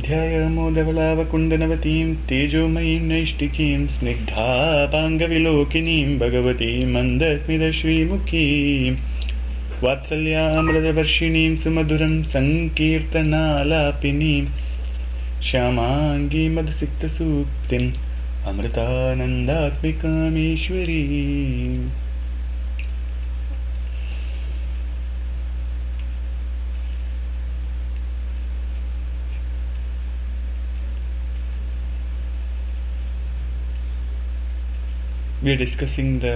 ध्यायामोदवलावकुण्डनवतीं तेजोमयीं नैष्टिकीं स्निग्धापाङ्गविलोकिनीं भगवतीं मन्दस्मितश्रीमुखीं वात्सल्यामृतवर्षिणीं सुमधुरं सङ्कीर्तनालापिनीं श्यामाङ्गीं मधुसिक्तसूक्तिम् अमृतानन्दात्मिकामीश्वरीम्. We are discussing the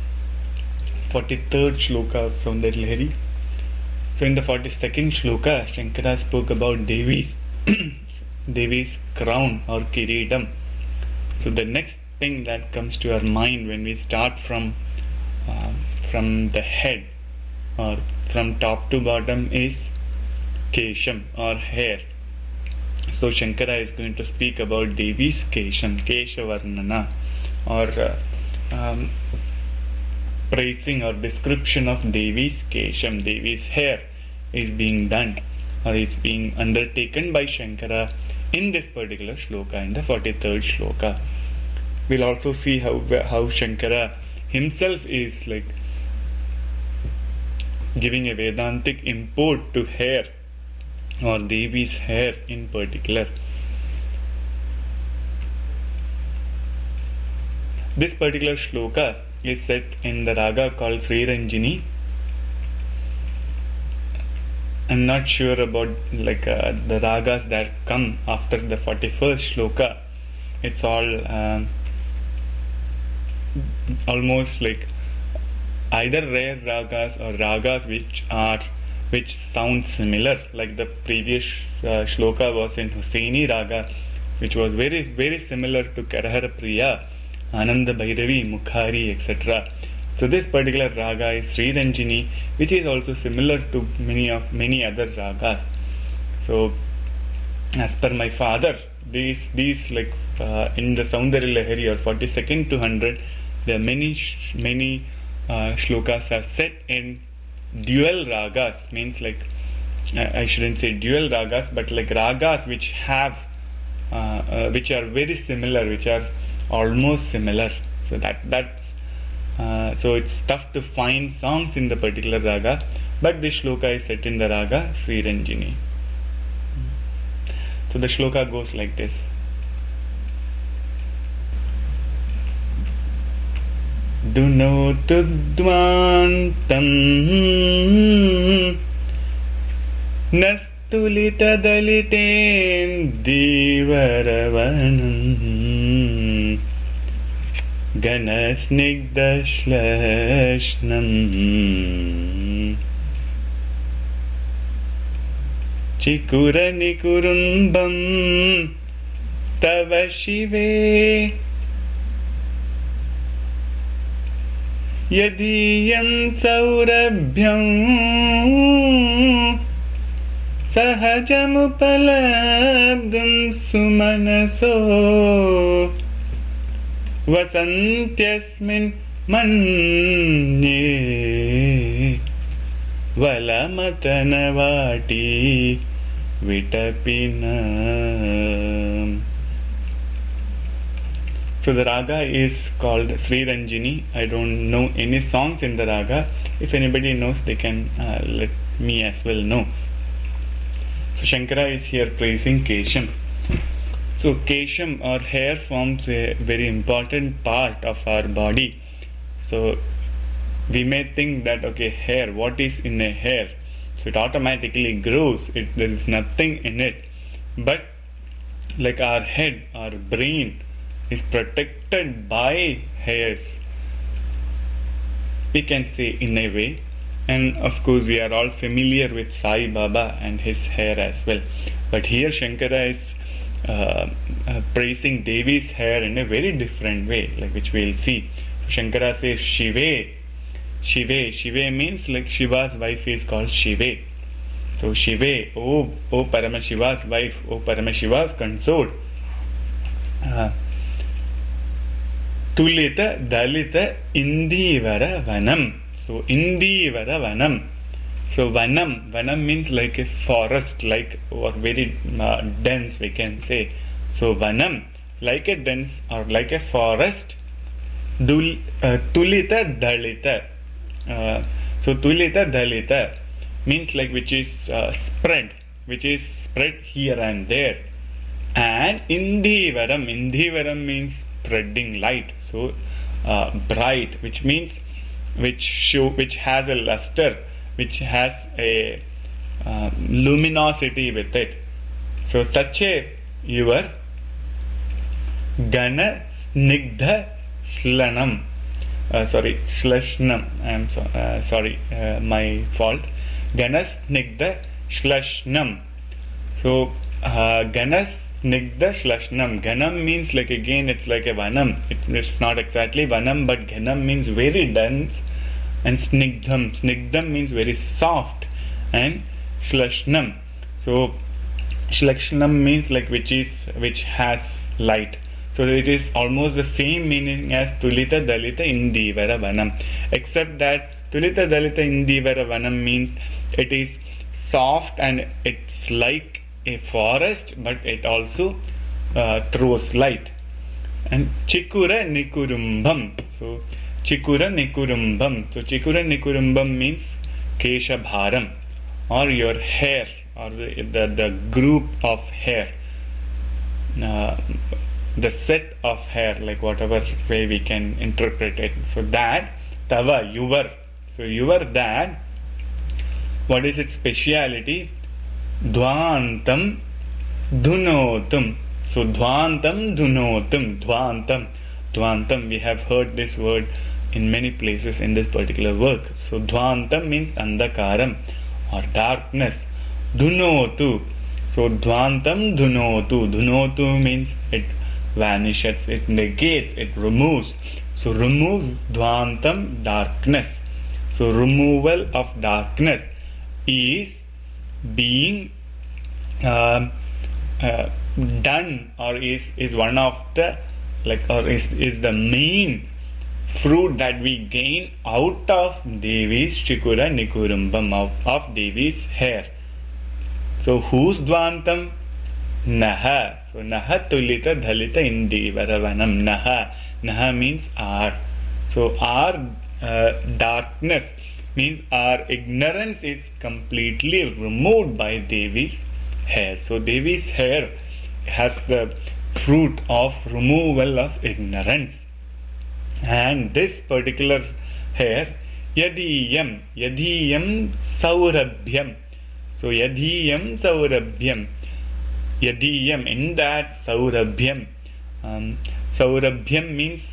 43rd shloka of Saundarya Lahari. So in the 42nd shloka, Shankara spoke about Devi's Devi's crown or kireetam. So the next thing that comes to our mind when we start from the head or from top to bottom is kesham or hair. So Shankara is going to speak about Devi's kesham, Keshavarnana, or praising or description of Devi's kesham, Devi's hair is being done or is being undertaken by Shankara in this particular shloka, in the 43rd shloka. We'll also see how Shankara himself is like giving a Vedantic import to hair or Devi's hair in particular. This particular shloka is set in the raga called Sri Ranjini. I'm not sure about the ragas that come after the 41st shloka. It's all almost like either rare ragas or ragas which sound similar. Like the previous shloka was in Husaini raga, which was very very similar to Karahara Priya, Ananda Bhairavi, Mukhari, etc. So this particular raga is Sri Ranjini, which is also similar to many other ragas. So as per my father, these like in the Saundarya Lahari or 42nd to 100, there are many shlokas are set in dual ragas. Means like I shouldn't say dual ragas, but like ragas which have which are very similar, which are almost similar. So that's so it's tough to find songs in the particular raga, but this shloka is set in the raga Sri Ranjini. So the shloka goes like this. Dunotudvantam nastulitadaliten divaravanam ganasnigdashlashnam chikuranikurundam tava shive yadiyam saurabhyam sahajamupalabdam sumanaso vasantyasmin manye valamatana-vati vitapinam. So the raga is called Sri Ranjini. I don't know any songs in the raga. If anybody knows, they can let me as well know. So Shankara is here praising Kesham. So Kesham or hair forms a very important part of our body. So we may think that okay, hair, what is in a hair? So it automatically grows. There is nothing in it. But like our head, our brain is protected by hairs, we can say, in a way. And of course we are all familiar with Sai Baba and his hair as well. But here Shankara is praising Devi's hair in a very different way, like which we will see. Shankara says Shive. Shive means like Shiva's wife is called Shive. So Shive, O Paramashiva's wife, O Paramashiva's consort, Tulita Dalita Indivara Vanam. So Indivara Vanam. So vanam means like a forest, like, or very dense, we can say. So vanam, like a dense or like a forest. Tulita dalita. So tulita dalita means like which is spread, here and there. And Indhivaram means spreading light. So bright, which means which has a luster, which has a luminosity with it. So such a your Gana Snigdha Shlanam. Shlashnam. I am sorry, my fault. Ganas Snigdha Shlashnam. So Ganas Snigdha Shlashnam. Ganam means like, again, it's like a vanam. It's not exactly vanam, but ganam means very dense. And Snigdham means very soft. And Shlashnam. So Shlashnam means like which has light. So it is almost the same meaning as Tulita Dalita Indivara Vanam, except that Tulita Dalita Indivara Vanam means it is soft and it's like a forest, but it also throws light. And Chikura Nikurumbam. So Chikura Nikurumbam. So Chikura Nikurumbam means Kesha Bharam, or your hair, or the group of hair. The set of hair, like whatever way we can interpret it. So that Tava, your. So your that. What is its speciality? Dhvantam Dhunotum. So Dhvantam Dhunotum. Dhvantam. We have heard this word in many places in this particular work. So Dhvantam means Andhakaram or darkness. Dhunotu. So Dhvantam Dhunotu. Dhunotu means it vanishes, it negates, it removes. So removes Dhvantam, darkness. So removal of darkness is being done, or is one of the is the main fruit that we gain out of Devi's Chikura Nikurumbam, of Devi's hair. So whose Dhvantam? Naha. So Naha Tulita Dhalita Indivaravanam. Naha means our. So our darkness means our ignorance is completely removed by Devi's hair. So Devi's hair has the fruit of removal of ignorance. And this particular hair, Yadiyam Saurabhyam. So Yadiyam Saurabhyam. Yadiyam, in that Saurabhyam. Saurabhyam means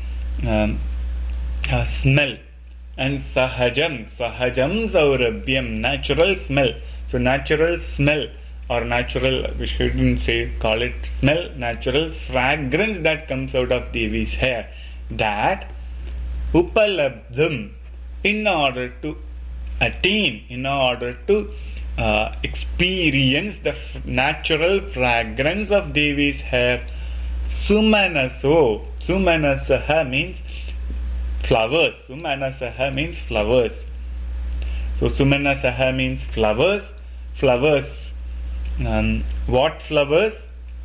smell. And Sahajam Saurabhyam, natural smell. So natural smell, or natural, we shouldn't call it smell, natural fragrance that comes out of Devi's hair. That Upalabdham, in order to attain, in order to experience the natural fragrance of Devi's hair. Sumanasaha means flowers. Sumanasaha means flowers. So Sumanasaha means flowers. What flowers?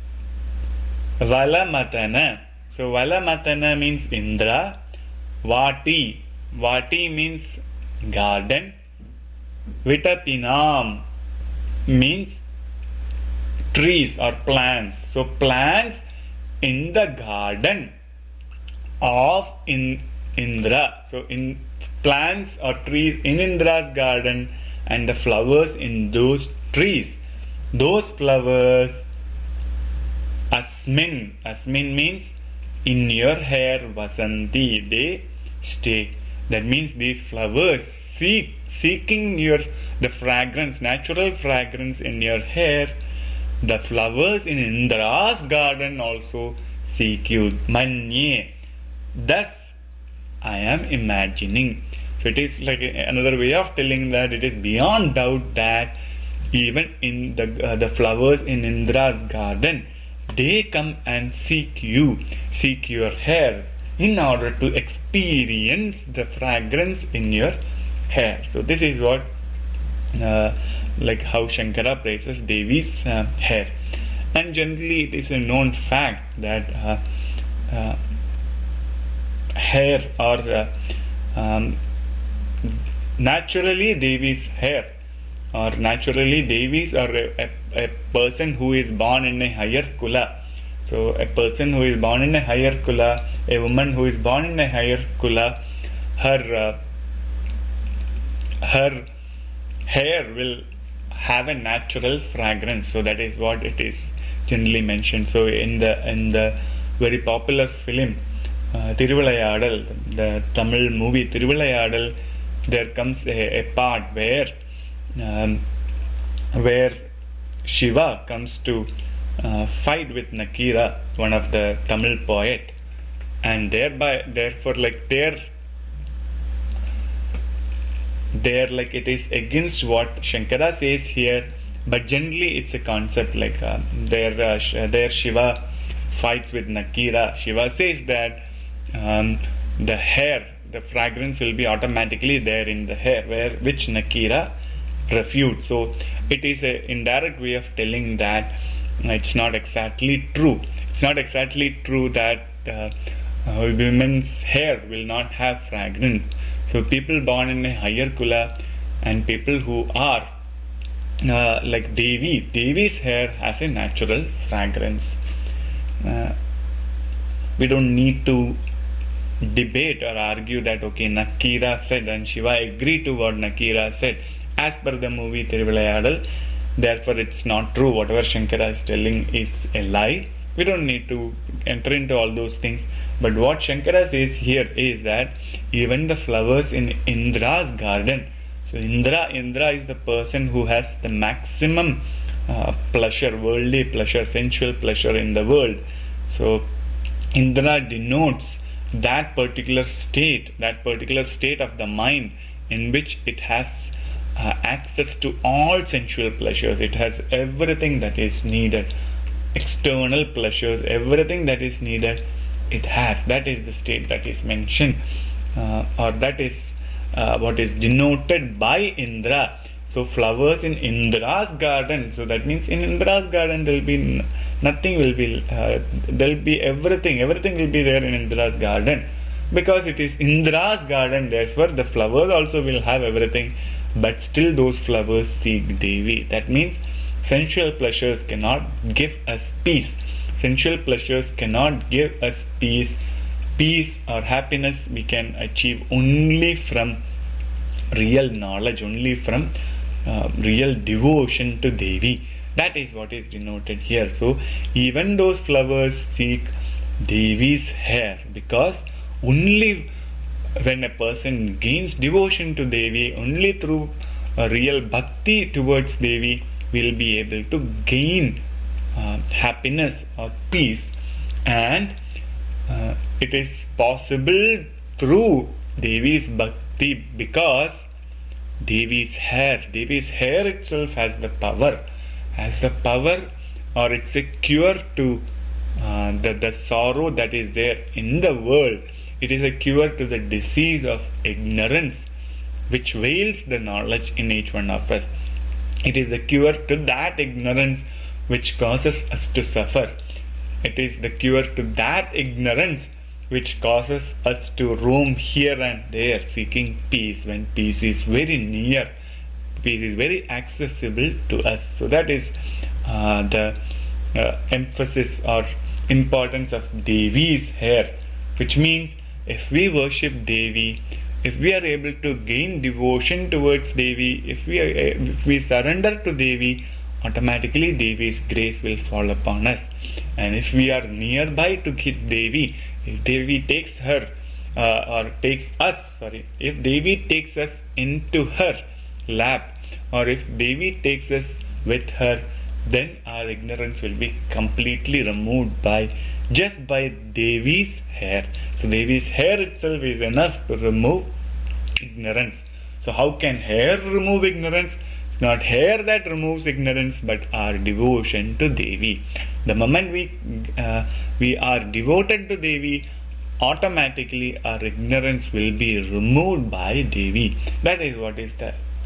Valamatana. So Valamatana means Indra. Vati means garden. Vitatinam means trees or plants. So plants in the garden of Indra. So in plants or trees in Indra's garden, and the flowers in those trees. Those flowers, Asmin means in your hair, Vasanti, they stay. That means these flowers seeking the fragrance, natural fragrance in your hair. The flowers in Indra's garden also seek you. Manye. Thus I am imagining. So it is like another way of telling that it is beyond doubt that even in the flowers in Indra's garden, they come and seek your hair, in order to experience the fragrance in your hair. So this is what uh, like how Shankara praises Devi's hair. And generally, it is a known fact that uh, hair or naturally Devi's hair or naturally Devis or a person who is born in a higher kula. So a person who is born in a higher kula, a woman who is born in a higher kula, her hair will have a natural fragrance. So that is what it is generally mentioned. So in the very popular film Thiruvilayadal, the Tamil movie Thiruvilayadal, there comes a part where Shiva comes to fight with Nakira, one of the Tamil poet, and therefore like they're like it is against what Shankara says here, but generally it's a concept like there Shiva fights with Nakira. Shiva says that the hair, the fragrance will be automatically there in the hair, which Nakira refutes. So it is an indirect way of telling that it's not exactly true. It's not exactly true that women's hair will not have fragrance. So people born in a higher kula and people who are like Devi's hair has a natural fragrance. We don't need to debate or argue that okay, Nakira said and Shiva agreed to what Nakira said as per the movie Thiruvilayadal, therefore it's not true. Whatever Shankara is telling is a lie. We don't need to enter into all those things. But what Shankara says here is that even the flowers in Indra's garden, so Indra is the person who has the maximum pleasure, worldly pleasure, sensual pleasure in the world. So Indra denotes that particular state of the mind in which it has access to all sensual pleasures. It has everything that is needed, external pleasures, everything that is needed it has. That is the state that is mentioned or that is what is denoted by Indra. So flowers in Indra's garden, so that means in Indra's garden there will be nothing will be there will be everything will be there in Indra's garden, because it is Indra's garden. Therefore the flowers also will have everything, but still those flowers seek Devi. That means sensual pleasures cannot give us peace. Sensual pleasures cannot give us peace. Peace or happiness we can achieve only from real knowledge, only from real devotion to Devi. That is what is denoted here. So even those flowers seek Devi's hair, because only when a person gains devotion to Devi, only through a real bhakti towards Devi, will be able to gain happiness or peace. And it is possible through Devi's bhakti, because Devi's hair itself has the power, or it's a cure to the sorrow that is there in the world. It is a cure to the disease of ignorance which veils the knowledge in each one of us. It is the cure to that ignorance which causes us to suffer. It is the cure to that ignorance which causes us to roam here and there seeking peace, when peace is very near, peace is very accessible to us. So that is the emphasis or importance of Devi's hair, which means if we worship Devi, if we are able to gain devotion towards Devi, if we surrender to Devi, automatically Devi's grace will fall upon us. And if we are nearby to Devi, if Devi takes her if Devi takes us into her lap, or if Devi takes us with her, then our ignorance will be completely removed just by Devi's hair. So Devi's hair itself is enough to remove ignorance. So how can hair remove ignorance? It's not hair that removes ignorance, but our devotion to Devi. The moment we are devoted to Devi, automatically our ignorance will be removed by Devi. That is what is the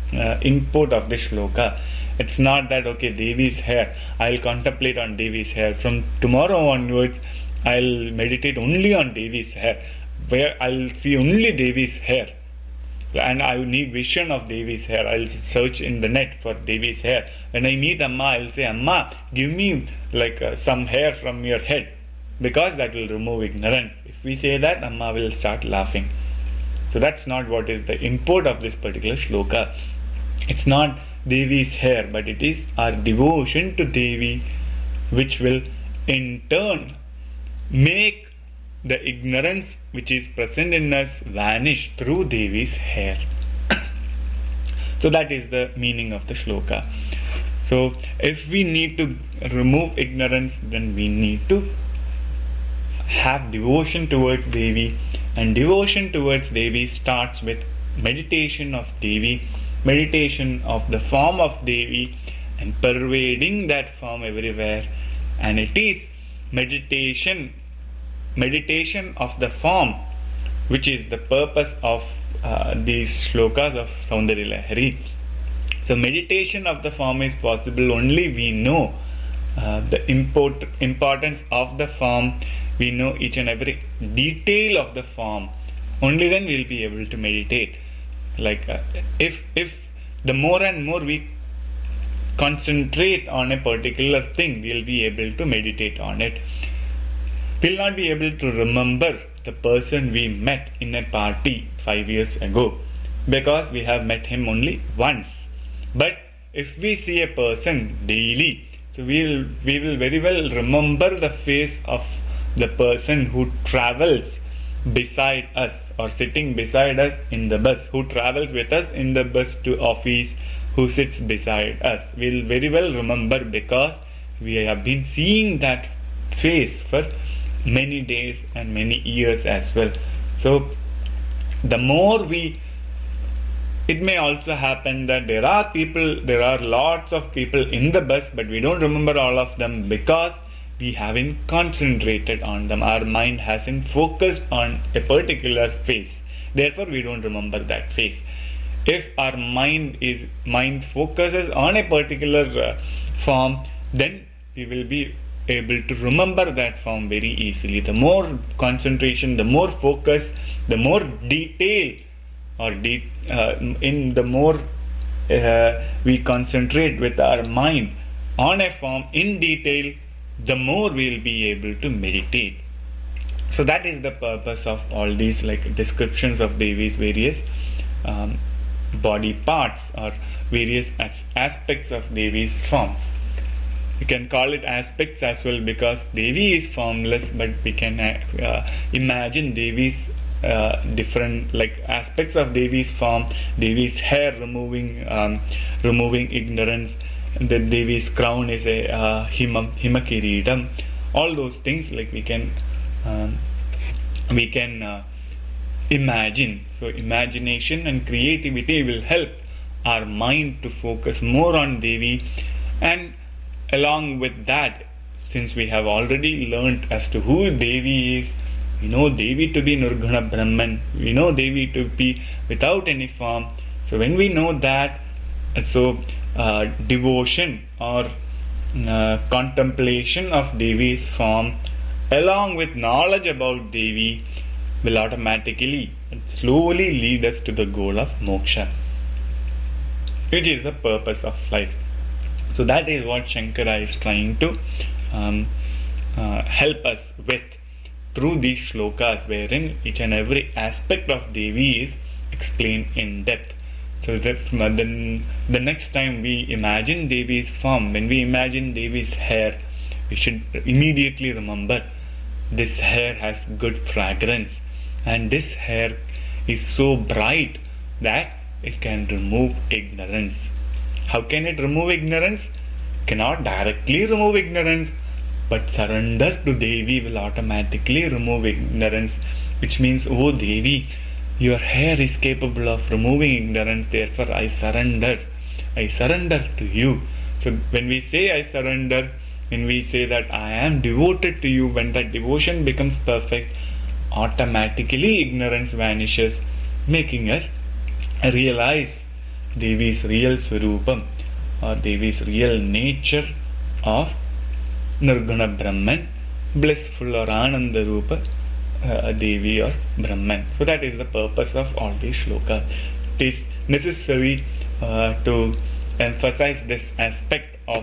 import of this shloka. It's not that, okay, Devi's hair, I'll contemplate on Devi's hair. From tomorrow onwards, I'll meditate only on Devi's hair, where I'll see only Devi's hair. And I need vision of Devi's hair. I'll search in the net for Devi's hair. When I meet Amma, I'll say, Amma, give me some hair from your head, because that will remove ignorance. If we say that, Amma will start laughing. So that's not what is the import of this particular shloka. It's not Devi's hair, but it is our devotion to Devi, which will in turn make the ignorance which is present in us vanish through Devi's hair. So that is the meaning of the shloka. So if we need to remove ignorance, then we need to have devotion towards Devi, and devotion towards Devi starts with meditation of Devi, meditation of the form of Devi, and pervading that form everywhere. And it is meditation of the form which is the purpose of these shlokas of Saundarya Lahari. So meditation of the form is possible only we know the importance of the form. We know each and every detail of the form. Only then we'll be able to meditate. If the more and more we concentrate on a particular thing, we'll be able to meditate on it. We'll not be able to remember the person we met in a party 5 years ago, because we have met him only once. But if we see a person daily, so we will very well remember the face of the person who travels beside us or sitting beside us in the bus, who travels with us in the bus to office, who sits beside us. We'll very well remember, because we have been seeing that face for many days and many years as well. So the more it may also happen that there are lots of people in the bus, but we don't remember all of them because we haven't concentrated on them. Our mind hasn't focused on a particular face. Therefore, we don't remember that face. If our mind focuses on a particular form, then we will be able to remember that form very easily. The more concentration, the more focus, the more detail, the more we concentrate with our mind on a form in detail, the more we'll be able to meditate. So that is the purpose of all these descriptions of Devi's various body parts or various aspects of Devi's form. We can call it aspects as well, because Devi is formless, but we can imagine Devi's different aspects of Devi's form. Devi's hair removing ignorance. The Devi's crown is a himakiridam. All those things we can imagine. So imagination and creativity will help our mind to focus more on Devi. And along with that, since we have already learnt as to who Devi is, we know Devi to be Nirguna Brahman, we know Devi to be without any form. So when we know that, devotion or contemplation of Devi's form along with knowledge about Devi will automatically and slowly lead us to the goal of moksha, which is the purpose of life. So that is what Shankara is trying to help us with through these shlokas, wherein each and every aspect of Devi is explained in depth. So that the next time we imagine Devi's form, when we imagine Devi's hair, we should immediately remember this hair has good fragrance, and this hair is so bright that it can remove ignorance. How can it remove ignorance? Cannot directly remove ignorance, but surrender to Devi will automatically remove ignorance, which means, oh Devi, your hair is capable of removing ignorance, therefore I surrender to you. So when we say I surrender, when we say that I am devoted to you, when that devotion becomes perfect, automatically ignorance vanishes, making us realize Devi's real Swarupam or Devi's real nature of Nirguna Brahman, blissful or Ananda Rupa Devi or Brahman. So that is the purpose of all these shlokas. It is necessary to emphasize this aspect of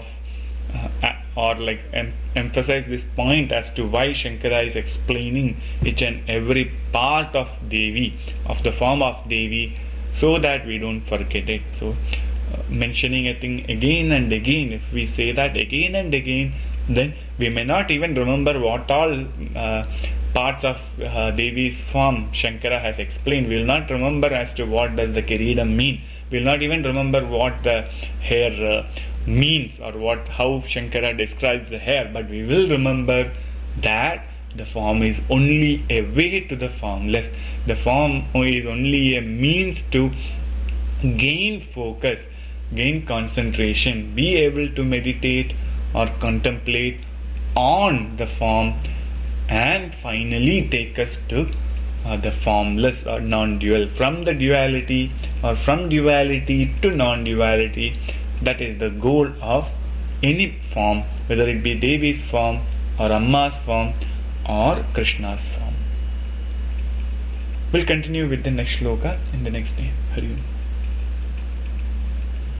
emphasize this point as to why Shankara is explaining each and every part of Devi, of the form of Devi, so that we don't forget it. So mentioning a thing again and again, if we say that again and again, then we may not even remember what all parts of Devi's form Shankara has explained. We will not remember as to what does the Kiridam mean. We will not even remember what the hair means or how Shankara describes the hair, but we will remember that the form is only a way to the formless. The form is only a means to gain focus, gain concentration, be able to meditate or contemplate on the form, and finally take us to the formless or non-dual. From the duality or from duality to non-duality, that is the goal of any form, whether it be Devi's form or Amma's form or Krishna's form. We'll continue with the next shloka in the next day. Hari Om.